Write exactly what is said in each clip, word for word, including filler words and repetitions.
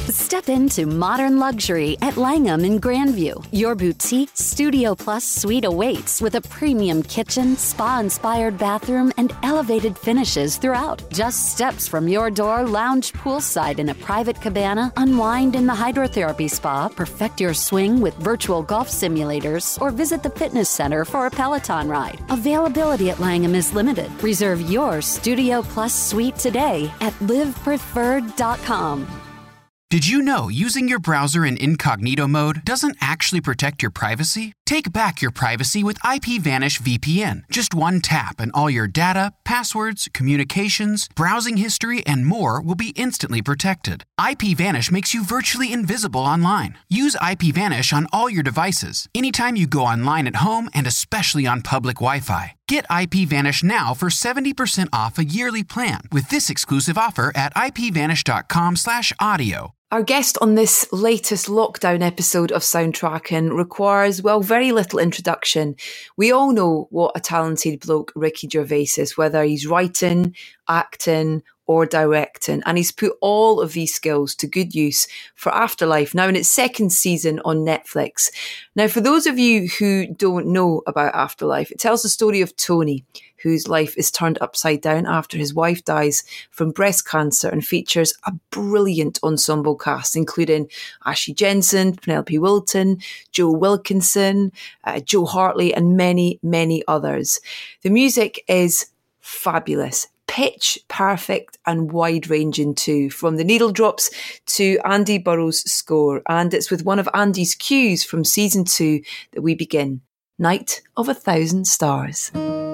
Step into modern luxury at Langham in Grandview. Your boutique Studio Plus suite awaits with a premium kitchen, spa-inspired bathroom, and elevated finishes throughout. Just steps from your door, lounge poolside in a private cabana, unwind in the hydrotherapy spa, perfect your swing with virtual golf simulators, or visit the fitness center for a Peloton ride. Availability at Langham is limited. Reserve your Studio Plus suite today at live preferred dot com. Did you know using your browser in incognito mode doesn't actually protect your privacy? Take back your privacy with IPVanish V P N. Just one tap and all your data, passwords, communications, browsing history, and more will be instantly protected. IPVanish makes you virtually invisible online. Use IPVanish on all your devices, anytime you go online at home and especially on public Wi-Fi. Get IPVanish now for seventy percent off a yearly plan with this exclusive offer at ipvanish.com slash audio. Our guest on this latest lockdown episode of Soundtracking requires, well, very little introduction. We all know what a talented bloke Ricky Gervais is, whether he's writing, acting, or directing, and he's put all of these skills to good use for Afterlife, now in its second season on Netflix. Now, for those of you who don't know about Afterlife, it tells the story of Tony, whose life is turned upside down after his wife dies from breast cancer, and features a brilliant ensemble cast, including Ashley Jensen, Penelope Wilton, Joe Wilkinson, uh, Joe Hartley, and many, many others. The music is fabulous. Pitch perfect and wide-ranging too, from the needle drops to Andy Burrow's score. And it's with one of Andy's cues from season two that we begin. Night of a Thousand Stars.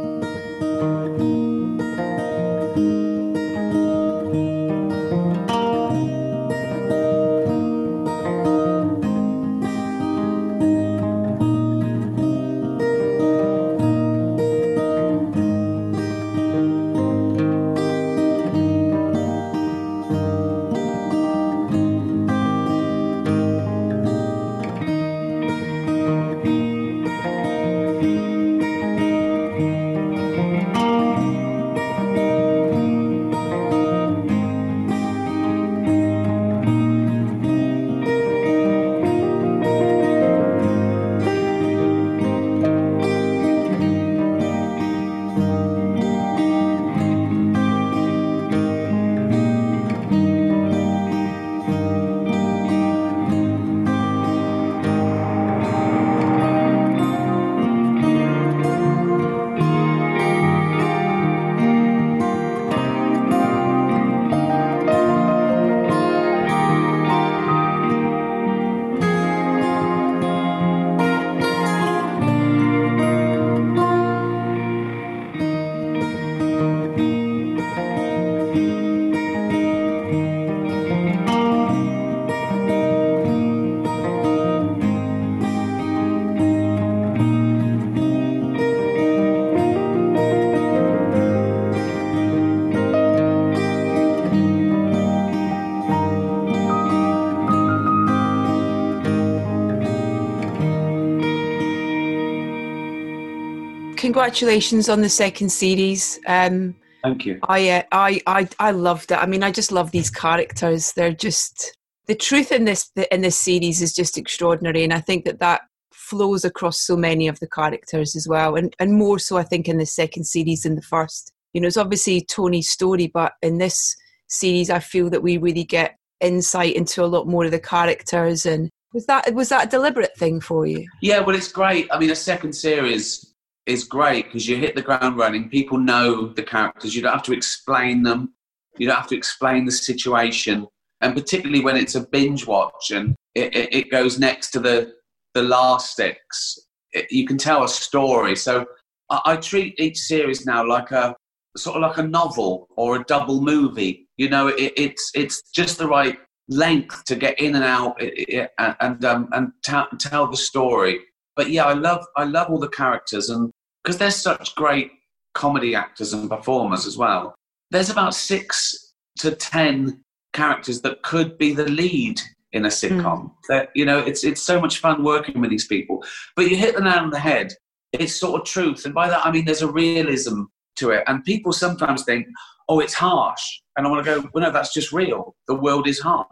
Congratulations on the second series. Um, Thank you. I, uh, I, I, I loved it. I mean, I just love these characters. They're just, the truth in this in this series is just extraordinary, and I think that that flows across so many of the characters as well, and and more so, I think, in the second series than the first. You know, it's obviously Tony's story, but in this series, I feel that we really get insight into a lot more of the characters. And was that was that a deliberate thing for you? Yeah, well, it's great. I mean, a second series is great because you hit the ground running. People know the characters. You don't have to explain them. You don't have to explain the situation. And particularly when it's a binge watch and it, it, it goes next to the, the last six, it, you can tell a story. So I, I treat each series now like a sort of like a novel or a double movie. You know, it, it's it's just the right length to get in and out it, it, and um, and t- tell the story. But yeah, I love I love all the characters, and because they're such great comedy actors and performers as well. There's about six to ten characters that could be the lead in a sitcom. Mm. That, you know, it's it's so much fun working with these people. But you hit the nail on the head. It's sort of truth, and by that I mean there's a realism to it. And people sometimes think, "Oh, it's harsh," and I want to go, "Well, no, that's just real. The world is harsh."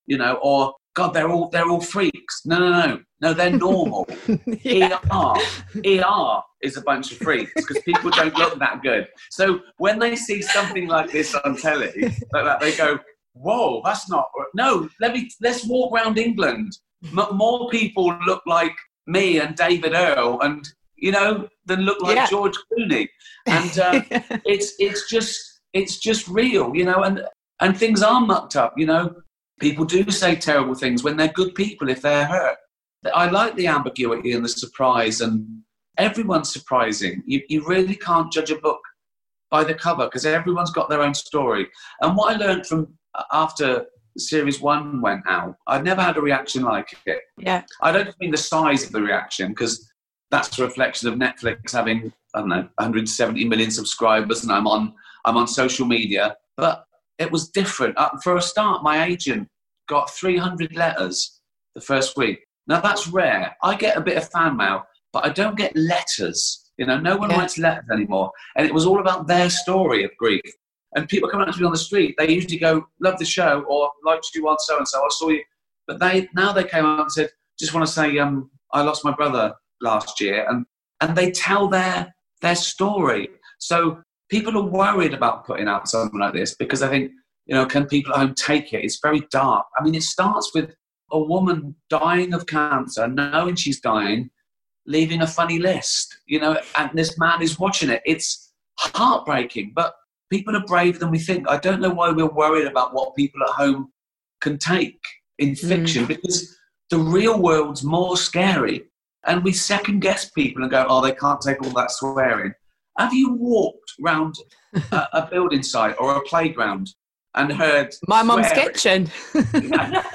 you know, or God, they're all they're all freaks. No, no, no, no, they're normal. yeah. E R, E R is a bunch of freaks because people don't look that good. So when they see something like this on telly, like that, they go, "Whoa, that's not." No, let me let's walk around England. M- more people look like me and David Earl, and you know, than look like yeah. George Clooney. And uh, it's it's just it's just real, you know, and and things are mucked up, you know. People do say terrible things when they're good people if they're hurt. I like the ambiguity and the surprise, and everyone's surprising. You, you really can't judge a book by the cover because everyone's got their own story. And what I learned from after series one went out, I'd never had a reaction like it. Yeah. I don't mean the size of the reaction because that's a reflection of Netflix having, I don't know, one hundred seventy million subscribers, and I'm on I'm on social media. But it was different. Uh, for a start, my agent got three hundred letters the first week. Now, that's rare. I get a bit of fan mail, but I don't get letters. You know, no one yeah. writes letters anymore. And it was all about their story of grief. And people come up to me on the street, they usually go, love the show, or liked you on so-and-so, I saw you. But they now they came up and said, just want to say um, I lost my brother last year. And, and they tell their their story. So people are worried about putting out something like this because I think, you know, can people at home take it? It's very dark. I mean, it starts with a woman dying of cancer, knowing she's dying, leaving a funny list, you know, and this man is watching it. It's heartbreaking, but people are braver than we think. I don't know why we're worried about what people at home can take in fiction mm. because the real world's more scary. And we second guess people and go, oh, they can't take all that swearing. Have you walked round a, a building site or a playground and heard my mum's kitchen? you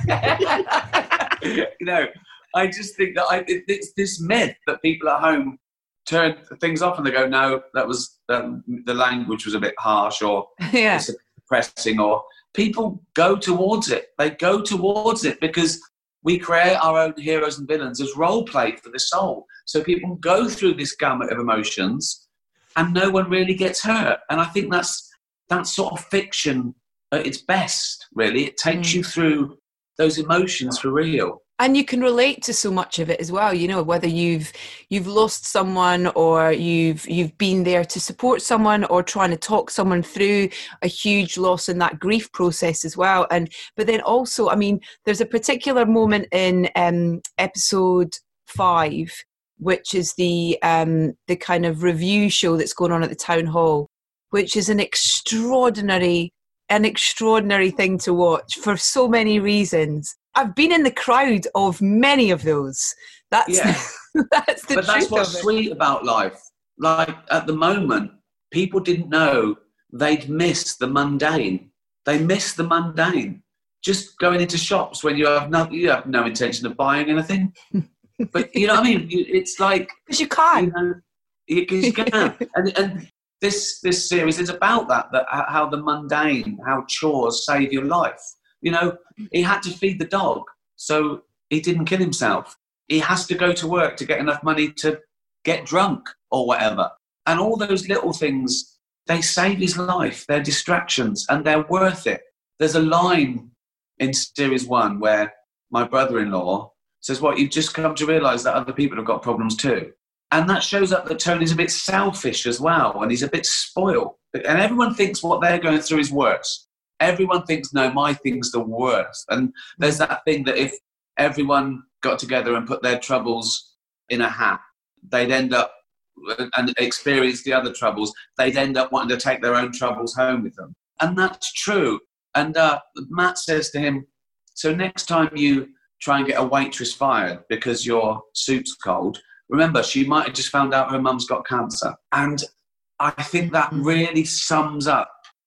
know, I just think that I, it, it's this myth that people at home turn things off and they go, no, that was um, the language was a bit harsh, or yeah. it's depressing, or people go towards it. They go towards it because we create our own heroes and villains as role play for the soul. So people go through this gamut of emotions and no one really gets hurt. And I think that's that's sort of fiction at its best, really. It takes mm. you through those emotions for real. And you can relate to so much of it as well, you know, whether you've you've lost someone or you've you've been there to support someone or trying to talk someone through a huge loss in that grief process as well. And but then also, I mean, there's a particular moment in um, episode five, which is the um, the kind of review show that's going on at the town hall, which is an extraordinary, an extraordinary thing to watch for so many reasons. I've been in the crowd of many of those. That's yeah. that's the but truth that's what's of it. Sweet about life. Like at the moment, people didn't know they'd miss the mundane. They miss the mundane. Just going into shops when you have no, you have no intention of buying anything. But you know what I mean? You, it's like because you can't. You know, because you can. and and this this series is about that. That how the mundane, how chores save your life. You know, he had to feed the dog, so he didn't kill himself. He has to go to work to get enough money to get drunk or whatever. And all those little things, they save his life. They're distractions and they're worth it. There's a line in series one where my brother-in-law says, what, you've just come to realise that other people have got problems too. And that shows up that Tony's a bit selfish as well, and he's a bit spoiled. And everyone thinks what they're going through is worse. Everyone thinks, no, my thing's the worst. And there's that thing that if everyone got together and put their troubles in a hat, they'd end up and experience the other troubles. They'd end up wanting to take their own troubles home with them. And that's true. And uh, Matt says to him, so next time you try and get a waitress fired because your soup's cold, remember, she might have just found out her mum's got cancer. And I think that really sums up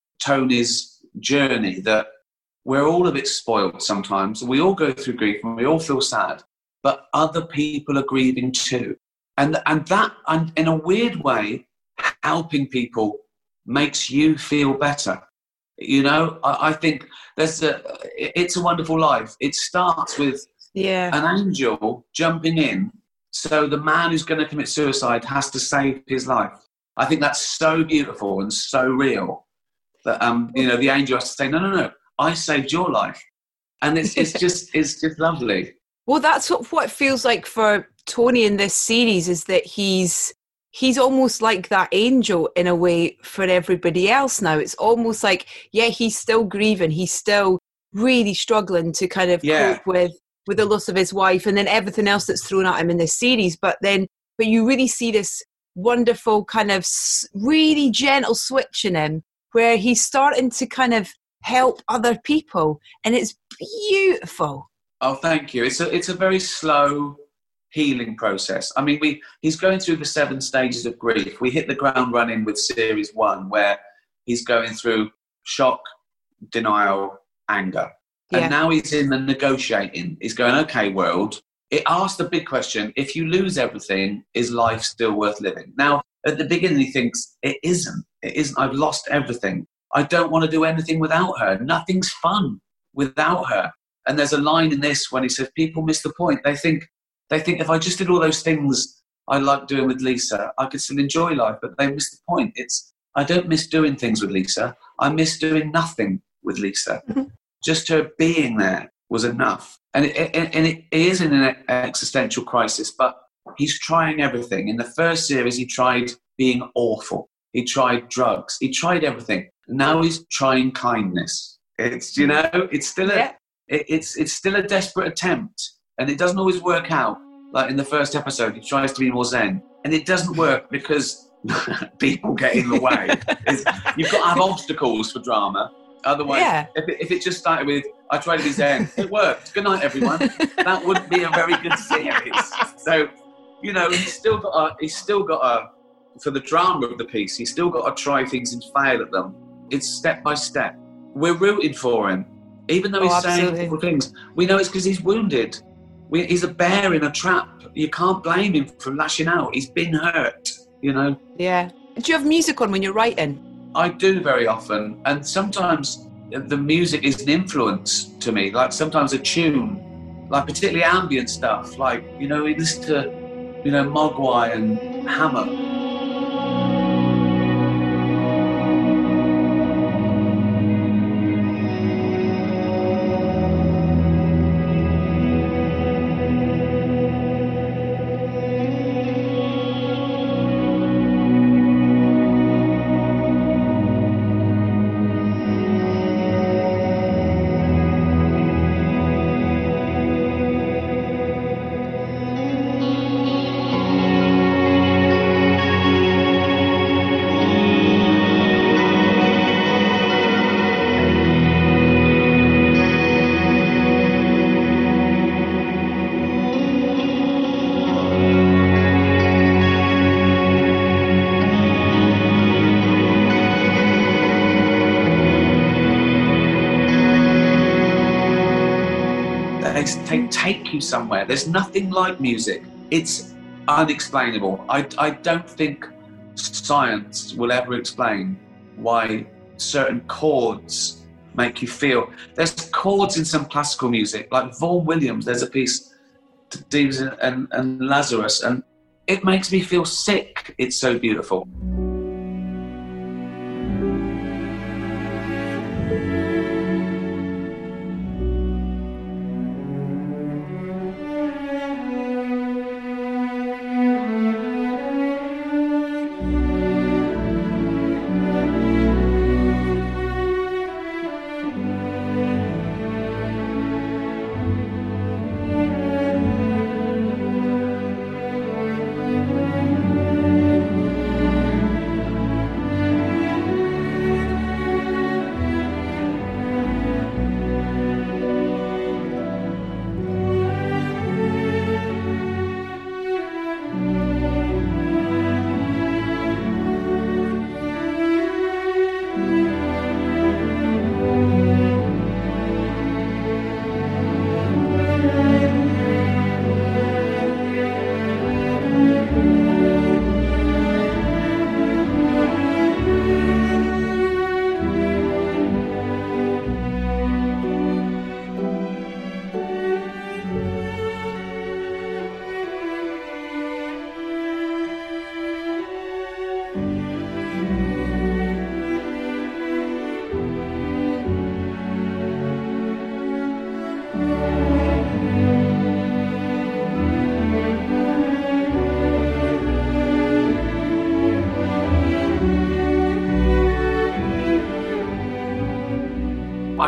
Tony's journey, that we're all a bit spoiled sometimes. We all go through grief and we all feel sad, but other people are grieving too. And and that, and in a weird way, helping people makes you feel better. You know, I, I think there's a, It's a Wonderful Life. It starts with yeah. an angel jumping in, so the man who's going to commit suicide has to save his life. I think that's so beautiful and so real. That, um, you know, the angel has to say, no, no, no, I saved your life. And it's it's just it's just lovely. Well, that's what, what it feels like for Tony in this series, is that he's he's almost like that angel in a way for everybody else now. It's almost like, yeah, he's still grieving. He's still really struggling to kind of yeah. cope with, with the loss of his wife and then everything else that's thrown at him in this series. But then, but you really see this wonderful kind of really gentle switch in him where he's starting to kind of help other people. And it's beautiful. Oh, thank you. It's a, it's a very slow healing process. I mean, we he's going through the seven stages of grief. We hit the ground running with series one, where he's going through shock, denial, anger. Yeah. And now he's in the negotiating. He's going, okay, world. It asks the big question, if you lose everything, is life still worth living? Now, at the beginning, he thinks, it isn't. It isn't. I've lost everything. I don't want to do anything without her. Nothing's fun without her. And there's a line in this when he says, people miss the point. They think, they think if I just did all those things I like doing with Lisa, I could still enjoy life, but they miss the point. It's, I don't miss doing things with Lisa. I miss doing nothing with Lisa. Mm-hmm. Just her being there was enough. And it, it, and it is in an existential crisis, but he's trying everything. In the first series, he tried being awful. He tried drugs. He tried everything. Now he's trying kindness. It's, you know, it's still a, yeah. it, it's, it's still a desperate attempt. And it doesn't always work out. Like in the first episode, he tries to be more zen. And it doesn't work because people get in the way. It's, you've got to have obstacles for drama. Otherwise, yeah. if, it, if it just started with, I tried to be zen, it worked. Good night, everyone. That wouldn't be a very good series. So, you know, he's still got a, he's still got a, for the drama of the piece, he's still got to try things and fail at them. It's step by step. We're rooting for him. Even though he's oh, saying different things, we know it's because he's wounded. We, he's a bear in a trap. You can't blame him for lashing out. He's been hurt, you know? Yeah. Do you have music on when you're writing? I do very often. And sometimes the music is an influence to me. Like sometimes a tune, like particularly ambient stuff. Like, you know, we listen to, you know, Mogwai and Hammer. Take, take you somewhere. There's nothing like music. It's unexplainable. I, I don't think science will ever explain why certain chords make you feel. There's chords in some classical music, like Vaughan Williams. There's a piece, Dives and, and Lazarus, and it makes me feel sick. It's so beautiful.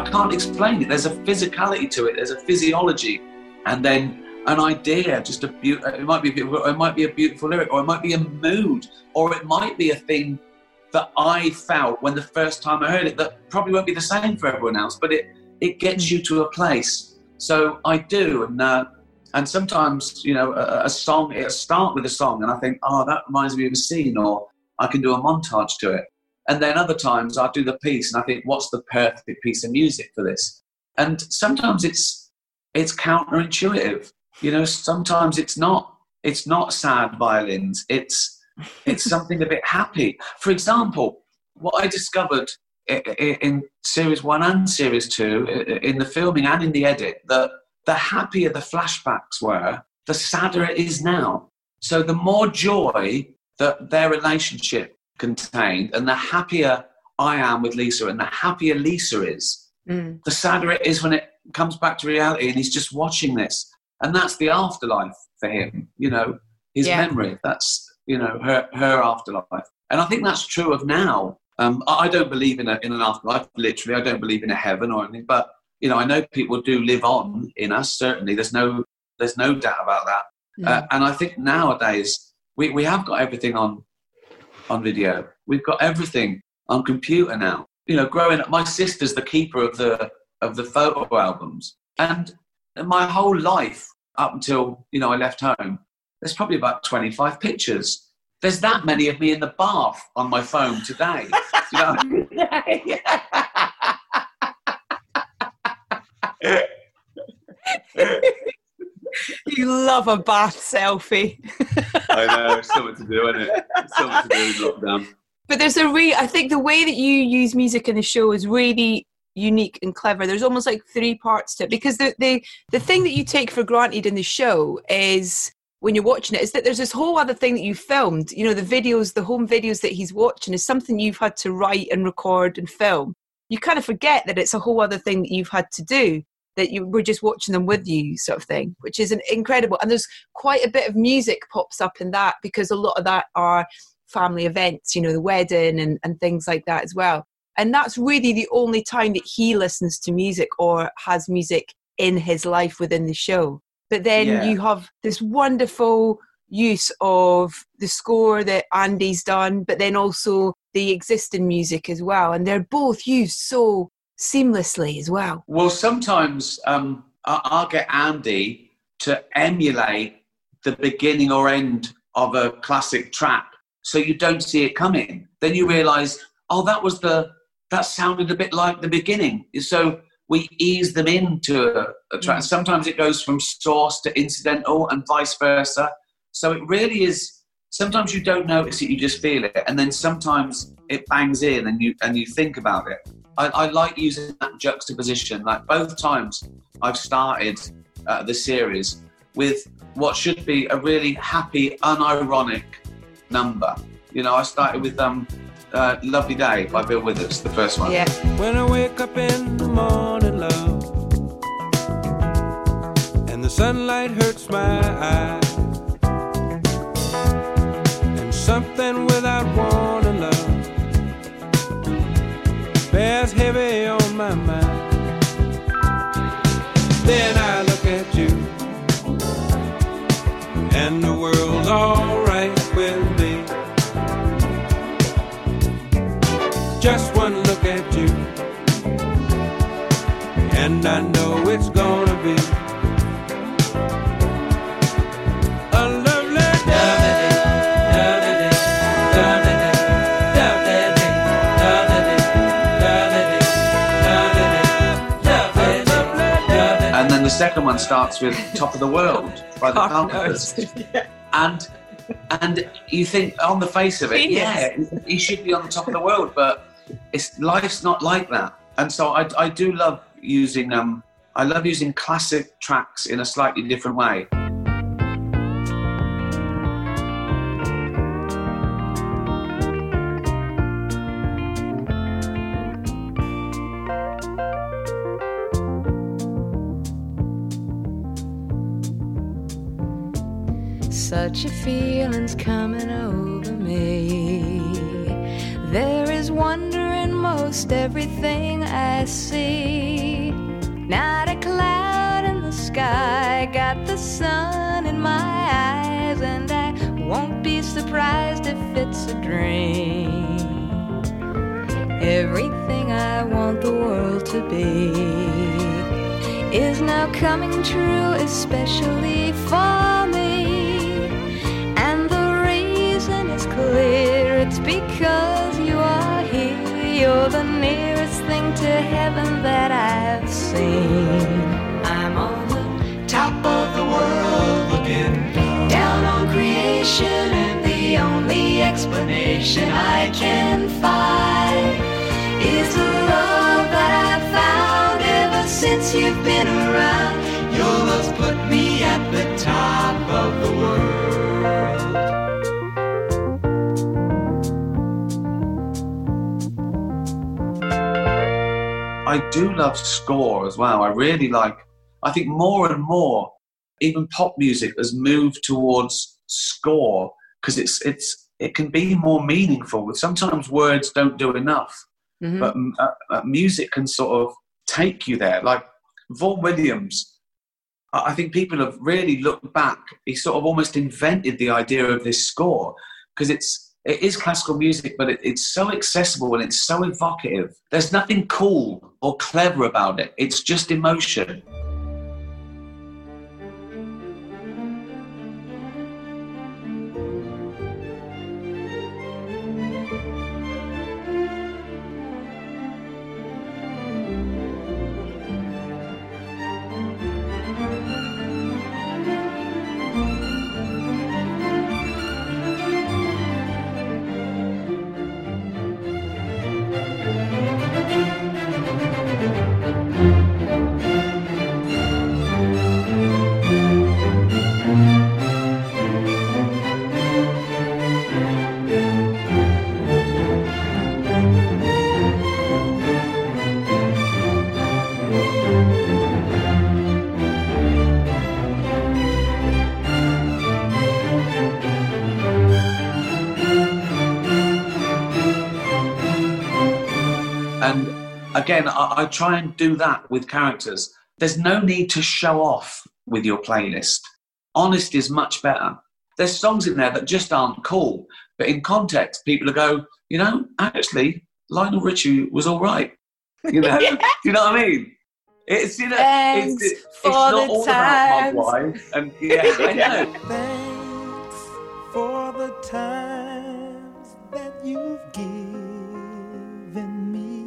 can't explain it. There's a physicality to it. There's a physiology, and then an idea. Just a be- It might be a beautiful, or it might be a beautiful lyric, or it might be a mood, or it might be a thing that I felt when the first time I heard it that probably won't be the same for everyone else, but it it gets you to a place. So I do, and uh, and sometimes, you know, a, a song, it'll start with a song, and I think, oh, that reminds me of a scene, or I can do a montage to it. And then other times I'll do the piece, and I think, what's the perfect piece of music for this? And sometimes it's it's counterintuitive. You know, sometimes it's not it's not sad violins. It's it's something a bit happy. For example, what I discovered in series one and series two, in the filming and in the edit, that the happier the flashbacks were, the sadder it is now. So the more joy that their relationship contained, and the happier I am with Lisa, and the happier Lisa is, mm. the sadder it is when it comes back to reality and he's just watching this. And that's the afterlife for him, you know, his yeah. memory. That's, you know, her her afterlife. And I think that's true of now. Um, I don't believe in a, in an afterlife, literally. I don't believe in a heaven or anything. But, you know, I know people do live on in us, certainly. There's no there's no doubt about that. Mm. Uh, and I think nowadays we, we have got everything on on video. We've got everything on computer now. You know, growing up, my sister's the keeper of the of the photo albums. And my whole life, up until, you know, I left home, there's probably about twenty-five pictures. There's that many of me in the bath on my phone today. You know? You love a bath selfie. I know, it's something to do, isn't it? It's something to do in lockdown. But there's a re- I think the way that you use music in the show is really unique and clever. There's almost like three parts to it, because the, the the thing that you take for granted in the show is, when you're watching it, is that there's this whole other thing that you filmed. You know, the videos, the home videos that he's watching is something you've had to write and record and film. You kind of forget that it's a whole other thing that you've had to do, that you were just watching them with you, sort of thing, which is an incredible. And there's quite a bit of music pops up in that, because a lot of that are family events, you know, the wedding and, and things like that as well. And that's really the only time that he listens to music or has music in his life within the show. But then yeah. you have this wonderful use of the score that Andy's done, but then also the existing music as well. And they're both used so seamlessly as well. Well, sometimes um, I'll get Andy to emulate the beginning or end of a classic track, so you don't see it coming. Then you realise, oh, that was the, that sounded a bit like the beginning. So we ease them into a, a track. Mm. Sometimes it goes from source to incidental and vice versa. So it really is, sometimes you don't notice it, you just feel it. And then sometimes it bangs in and you and you think about it. I, I like using that juxtaposition. Like both times I've started uh, the series with what should be a really happy, unironic number. You know, I started with um, uh, Lovely Day by Bill Withers, the first one. Yeah. When I wake up in the morning, love, and the sunlight hurts my eyes, and something without warning, love, bears heavy on my mind. Then I look at you, and the world's all right with me. Just one look at you, and I know it's gonna be a lovely day. And then the second one starts with Top of the World by the Carpenters. Yeah. And and you think on the face of it, Genius. yeah, he should be on the top of the world, but it's life's not like that. And so I, I do love using um I love using classic tracks in a slightly different way. Such a feeling's coming over me There is wonder in most everything I see. Not a cloud in the sky, got the sun in my eyes, and I won't be surprised if it's a dream. Everything I want the world to be is now coming true, especially for me. And the reason is clear, it's because you are here. You're the nearest thing to heaven that I've seen. I'm on the top of the world looking down on creation, and the only explanation I can find is the love that I've found ever since you've been around. Your love's put me at the top of the world. I do love score as well. I really like, I think more and more, even pop music has moved towards score because it's it's it can be more meaningful. Sometimes words don't do enough, mm-hmm. but uh, uh, music can sort of take you there. Like Vaughan Williams, I think people have really looked back. He sort of almost invented the idea of this score because it's it is classical music, but it, it's so accessible and it's so evocative. There's nothing cool or clever about it. It's just emotion. Again, I, I try and do that with characters. There's no need to show off with your playlist. Honesty is much better. There's songs in there that just aren't cool, but in context, people will go, you know, actually, Lionel Richie was all right. You know, yeah. You know what I mean? It's you know, Thanks it's, it's, for it's not the all times. about Mogwai, and yeah, I know. Thanks for the times that you've given me.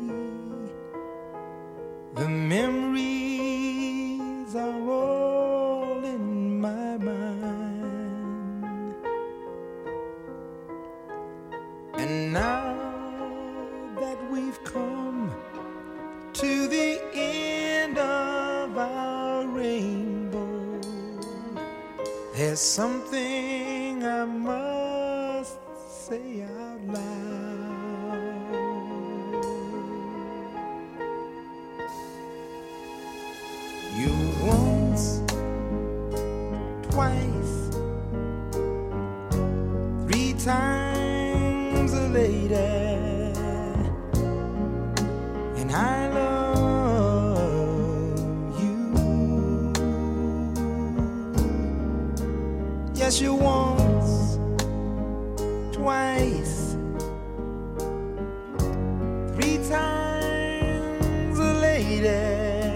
The memories are all in my mind, and now that we've come to the end of our rainbow, there's something I must say out loud. You once, twice, three times a lady, and I love you. Yes, you once, twice, three times a lady.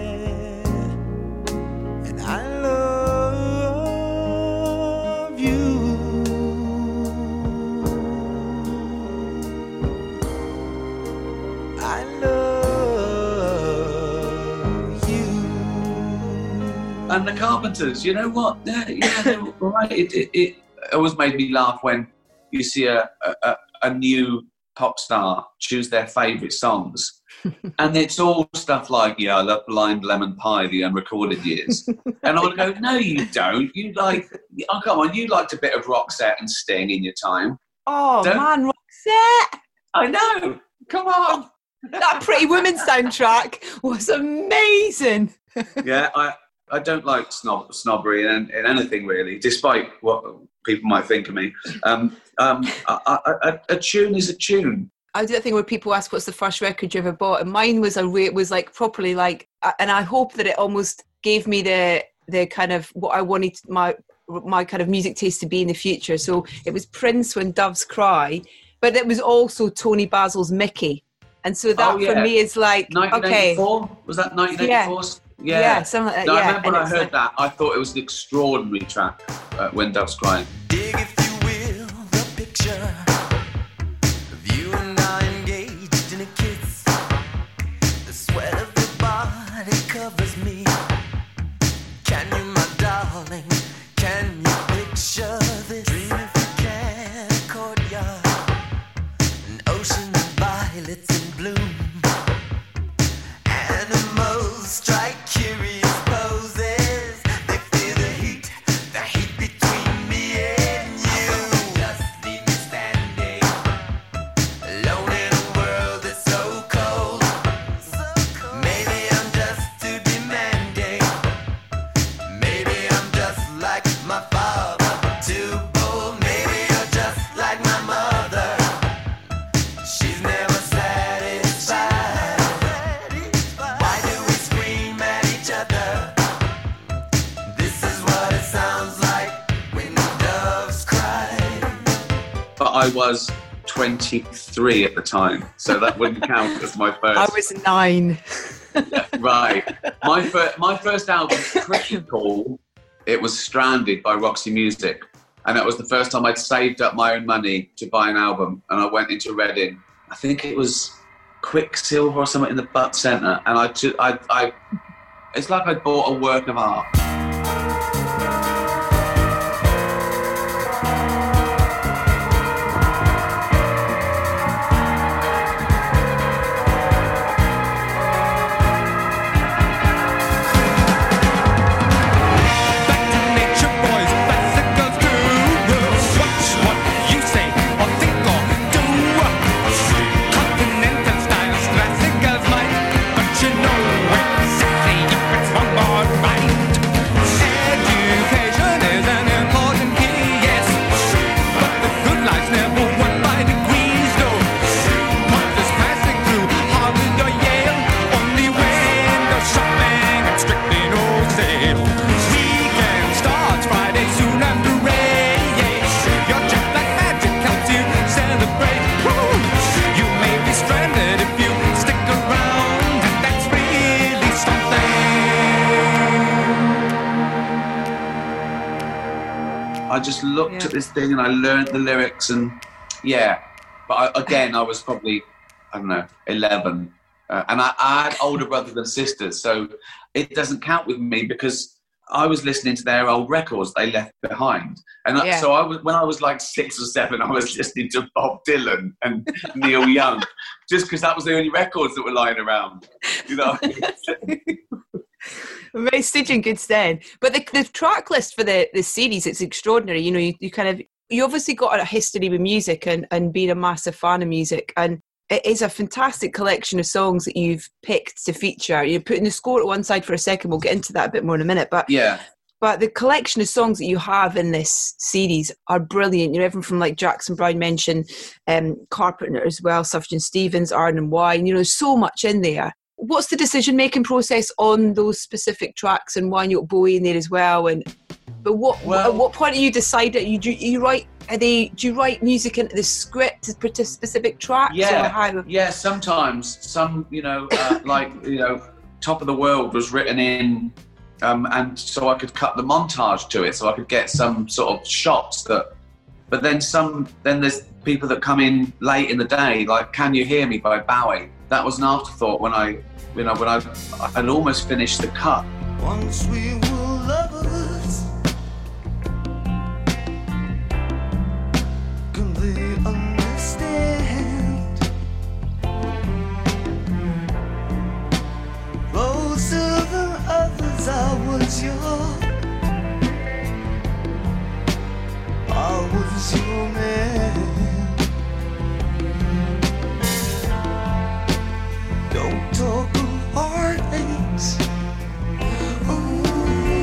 And the Carpenters, you know what? Yeah, yeah, they were right. It, it, it always made me laugh when you see a, a, a new pop star choose their favourite songs. And it's all stuff like, yeah, I love Blind Lemon Pie, the unrecorded years. And I would go, no, you don't. You like, oh, come on, you liked a bit of Roxette and Sting in your time. Oh, don't, man, Roxette! I know. Come on. That Pretty Woman soundtrack was amazing. Yeah, I... I don't like snob, snobbery in, in anything, really, despite what people might think of me. Um, um, a, a, a, a tune is a tune. I do that thing where people ask, what's the first record you ever bought? And mine was a way, it was like properly like, and I hope that it almost gave me the the kind of what I wanted my my kind of music taste to be in the future. So it was Prince, When Doves Cry, but it was also Tony Basil's Mickey. And so that oh, yeah. for me is like, nineteen eighty-four? Okay. Was that nineteen eighty-four? Yeah, yeah, something like that. No, yeah. I remember and when I heard like, that, I thought it was an extraordinary track, uh, When Doves Cry. Dig, if you will, the picture of you and I engaged in a kiss. The sweat of your body covers me. Can you, my darling, can you picture this? Dream if you can, a courtyard, an ocean of violets in bloom. Animals strike curious poses. They feel the heat, the heat between me and you. Just leave me standing, alone in a world that's so cold. Maybe I'm just too demanding. Maybe I'm just like my father, too bold. Maybe you're just like my mother. She's never satisfied. Why do we scream at each other? This is what it sounds like when the doves cry. But I was twenty-three at the time, so that wouldn't count as my first. I was nine. Right. My, fir- my first album, pretty cool. It was Stranded by Roxy Music. And that was the first time I'd saved up my own money to buy an album. And I went into Reading. I think it was Quicksilver or something in the Butt Centre. And I, ju- I, I, it's like I bought a work of art. Back to nature, boys, bicycles do. Watch what you say or think or do. Continental style, classicals might, but you know exactly if it's wrong or right. Education is an important key, yes, but the good life's never won by degrees, no. What is passing through Harvard or Yale? Only window shopping and strictly no sale. Weekend starts Friday soon after rain. Your jet like magic helps you celebrate. Woo! You may be stranded if you stick around, and that's really something. I just looked Yeah. at this thing and I learned the lyrics and yeah. But I, again, I was probably, I don't know, eleven. Uh, and I, I had older brothers and sisters, so it doesn't count with me because I was listening to their old records they left behind. And I- Yeah. so I was, when I was like six or seven, I was listening to Bob Dylan and Neil Young, just because that was the only records that were lying around, you know. Very stood you in good stead. But the, the track list for the, the series, it's extraordinary. You know, you, you kind of, you obviously got a history with music and, and being a massive fan of music. And it is a fantastic collection of songs that you've picked to feature. You're putting the score at one side for a second. We'll get into that a bit more in a minute. But Yeah. But the collection of songs that you have in this series are brilliant. You know, everything from like Jackson Browne mentioned, um, Carpenter as well, Sufjan Stevens, Arden and Wine. You know, there's so much in there. What's the decision-making process on those specific tracks, and why you got Bowie in there as well? And but what Well- at what point do you decide that you do you write? Are they do you write music into the script to put to specific tracks? Yeah, Or how? yeah. Sometimes some, you know, uh, like you know, Top of the World was written in, um, and so I could cut the montage to it, so I could get some sort of shots that. But then some, then there's people that come in late in the day, like "Can You Hear Me" by Bowie. That was an afterthought when I, you know, when I, I had almost finished the cut. Once we were lovers, complete understand. Closer than others, I was young. I was your man. Don't talk of heartaches. Ooh,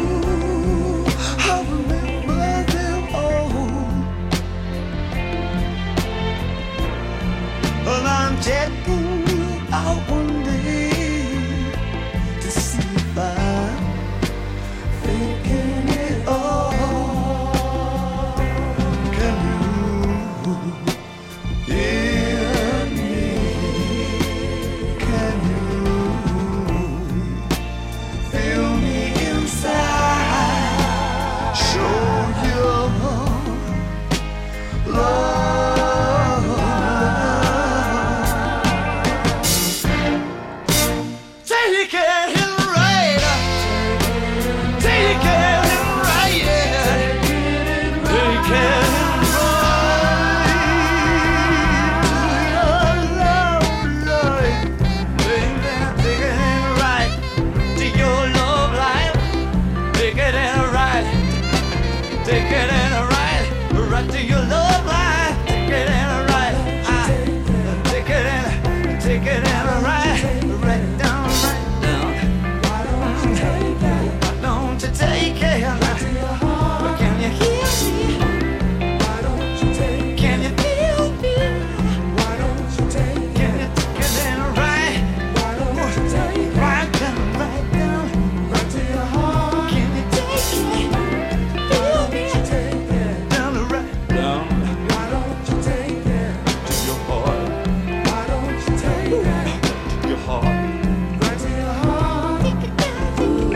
take it and right, right to your love line. Take it and right, I take it and take it and right, right down, right down. Why don't you take it? Why don't you take it? Right to your heart. Can you hear me? Why don't you take it? Can you feel me? Why don't you take it? Can you take it and right? Why don't you take it? Right down, right down, right to your heart. Can you take it? Feel me? Take it down, right down. Why don't you take it to your heart? Why don't you take it to your heart? Right to your heart. Take it down.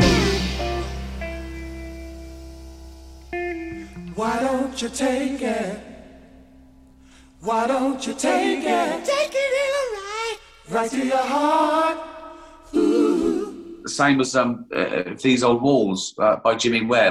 Why don't you take it? Why don't you take it? Take it in right, right to your heart. The same as um, uh, These Old Walls uh, by Jimmy Webb.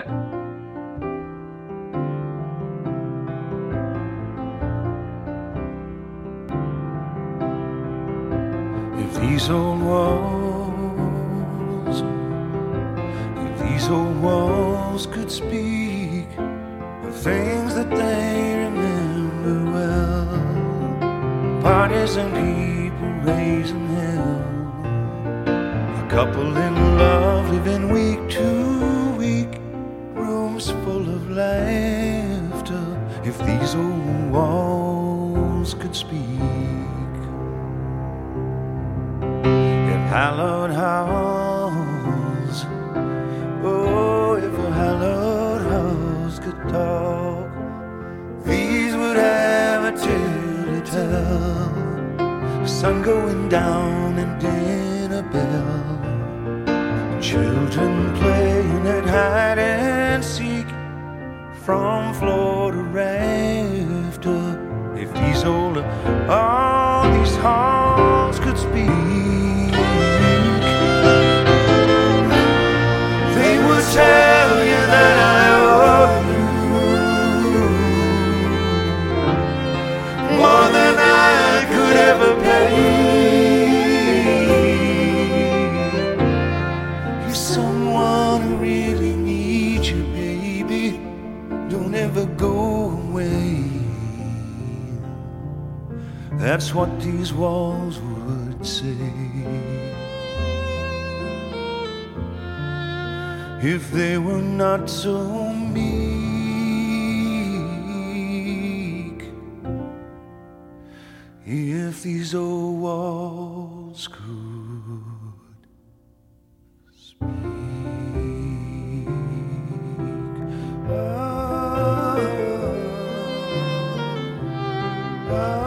If these old walls, if these old walls could speak of things that they remember well, parties and people raising hell, a couple in love living week to week, rooms full of laughter. If these old walls could speak, if hallowed halls, oh, if a hallowed house could talk, these would have a tale to tell. Sun going down and dinner bell, children playing at hide and seek from floor to rafter. If these old, all these halls could speak, they would tell you that I love you more than I could ever pay. You're someone who really needs you, baby. Don't ever go away. That's what these walls would say if they were not so meek. If these old walls could speak. Ah, ah.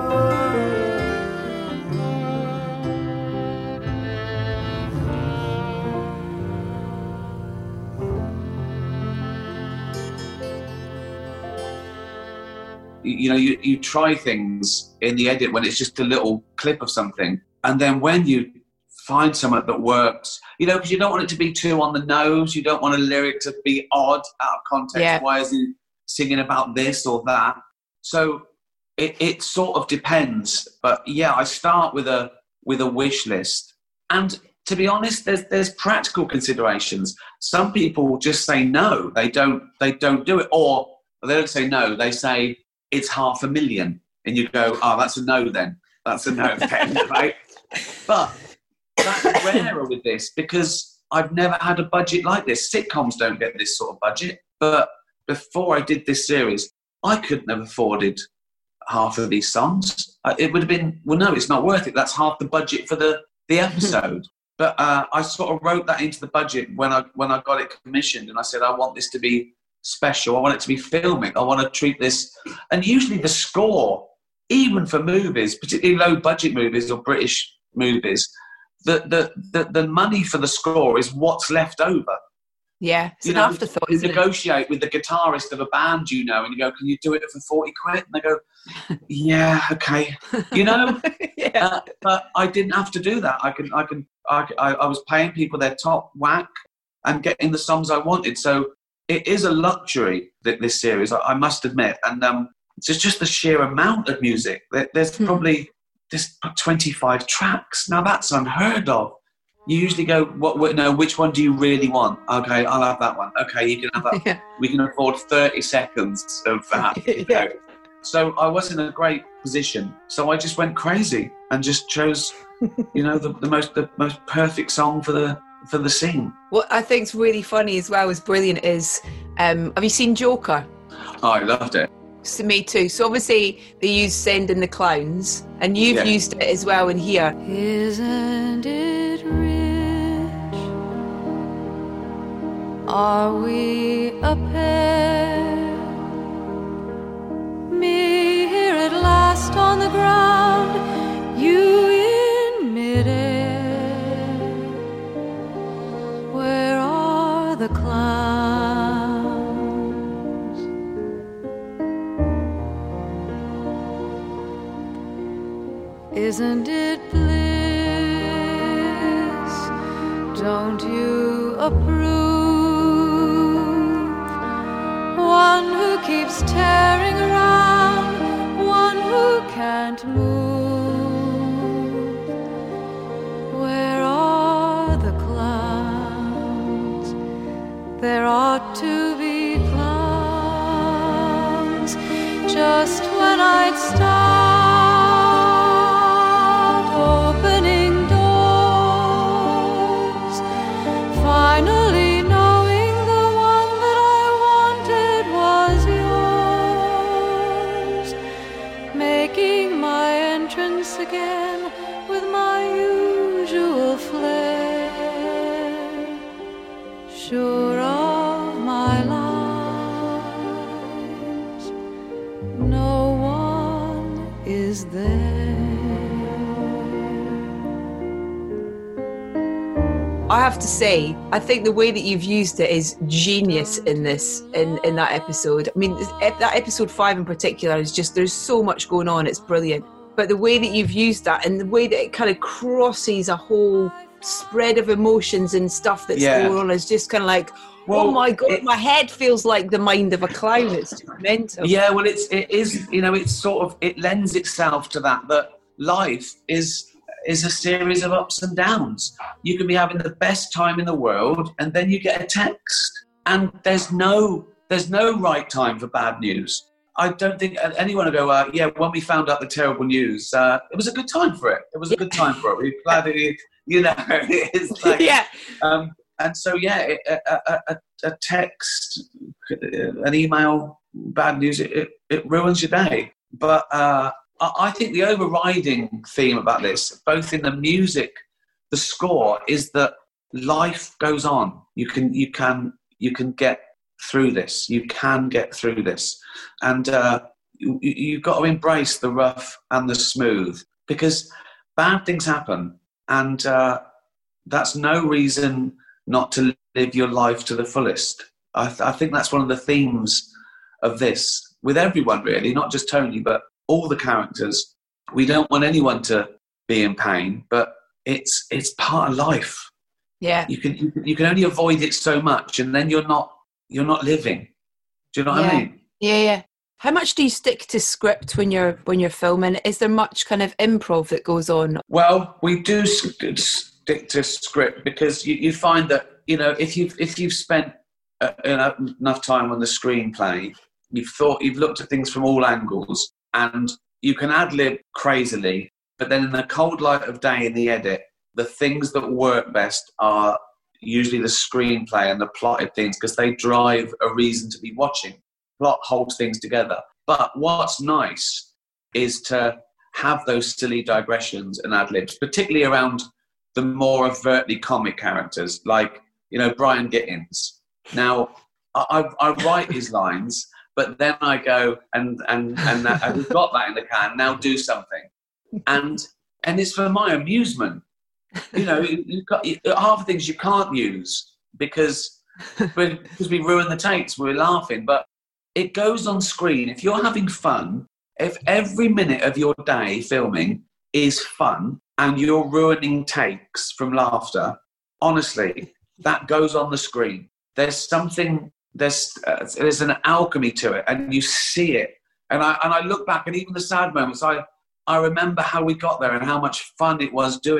You know, you, you try things in the edit when it's just a little clip of something, and then when you find something that works, you know, because you don't want it to be too on the nose, you don't want a lyric to be odd, out of context. Yeah. Why is he singing about this or that? So it, it sort of depends. But yeah, I start with a with a wish list, and to be honest, there's there's practical considerations. Some people just say no, they don't they don't do it, or they don't say no, they say it's half a million, and you go, oh, that's a no then. That's a no then, right? But that's rarer with this because I've never had a budget like this. Sitcoms don't get this sort of budget. But before I did this series, I couldn't have afforded half of these songs. It would have been, well, no, it's not worth it. That's half the budget for the, the episode. But uh, I sort of wrote that into the budget when I when I got it commissioned, and I said, I want this to be special. I want it to be filmic. I want to treat this. And usually the score, even for movies, particularly low budget movies or British movies, the the the, the money for the score is what's left over. Yeah, it's you an know, afterthought, you isn't negotiate with the guitarist of a band, you know, and you go, can you do it for forty quid? And they go, yeah, okay. You know? it? Yeah. uh, but I didn't have to do that. I can, I can, I, I, I was paying people their top whack and getting the songs I wanted. So it is a luxury, that this series, I, I must admit. And um, it's just the sheer amount of music. There, there's Hmm. probably there's twenty-five tracks. Now that's unheard of. you usually go, what, what, no, which one do you really want? Okay, I'll have that one. Okay, you can have that. Yeah. We can afford thirty seconds of that. You know? So I was in a great position. So I just went crazy and just chose, you know, the, the most the most perfect song for the for the scene. What I think's really funny as well, is brilliant, is um, have you seen Joker? Oh, I loved it. So me too. So obviously they use Send in the Clowns, and you've Yeah. used it as well in here. Isn't it rich? Are we a pair? Me here at last on the ground, you in midair. Where are the clowns? Isn't it bliss? Don't you approve? One who keeps tearing around, one who can't move. Where are the clowns? There ought to be clowns just when I'd start opening doors, finally knowing the one that I wanted was yours, making my entrance again with my usual flair, sure of my lines, no one is there. I have to say, I think the way that you've used it is genius in this, in, in that episode. I mean, this- ep- that episode five in particular is just, there's so much going on, it's brilliant. But the way that you've used that, and the way that it kind of crosses a whole spread of emotions and stuff that's Yeah. going on, is just kind of like, Well, oh my God, it- my head feels like the mind of a clown. It's just mental. Yeah, well, it's it is you know it's sort of it lends itself to that that life is is a series of ups and downs. You can be having the best time in the world, and then you get a text, and there's no there's no right time for bad news. I don't think anyone will go, uh, yeah, when we found out the terrible news, uh, it was a good time for it. It was a good time for it. We're glad that it, you know, it's like, Yeah. Um, and so, yeah, it, a, a, a, a text, an email, bad news, it, it, it ruins your day. But uh, I, I think the overriding theme about this, both in the music, the score, is that life goes on. You can, you can, you can get through this. You can get through this, and uh, you, you've got to embrace the rough and the smooth, because bad things happen, and uh, that's no reason not to live your life to the fullest. I, th- I think that's one of the themes of this, with everyone really, not just Tony, but all the characters. We don't want anyone to be in pain, but it's it's part of life. Yeah. You can you, can- you can only avoid it so much, and then you're not you're not living. Do you know what Yeah. I mean? Yeah, yeah. How much do you stick to script when you're when you're filming? Is there much kind of improv that goes on? Well, we do st- stick to script, because you, you find that, you know, if you've if you've spent uh, enough enough time on the screenplay, you've thought you've looked at things from all angles, and you can ad lib crazily. But then in the cold light of day in the edit, the things that work best are usually the screenplay and the plotted things, because they drive a reason to be watching. Plot holds things together. But what's nice is to have those silly digressions and ad libs, particularly around the more overtly comic characters, like, you know, Brian Gittins. Now, I, I, I write his lines, but then I go and and and, uh, and we've got that in the can. Now do something, and and it's for my amusement. You know, you, you've got you, half the things you can't use because we because we ruin the takes. We're laughing, but it goes on screen. If you're having fun, if every minute of your day filming is fun and you're ruining takes from laughter, honestly, that goes on the screen. There's something, there's uh, there's an alchemy to it, and you see it. And I and I look back, and even the sad moments, I I remember how we got there and how much fun it was doing it.